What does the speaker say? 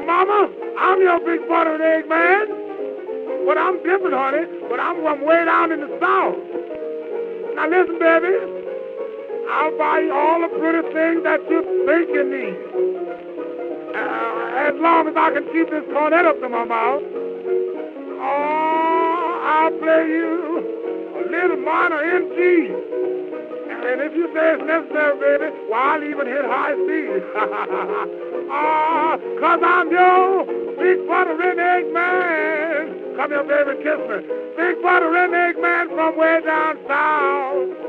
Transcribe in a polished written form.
Mama, I'm your big butter and egg man. But I'm different, honey. But I'm from way down in the South. Now listen, baby. I'll buy you all the pretty things that you think you need. As long as I can keep this cornet up to my mouth. Oh, I'll play you a little minor in G. And if you say it's necessary, baby, well, I'll even hit high C. Cause I'm your big butter and egg man. Come here, baby, kiss me. Big butter and egg man from way down south.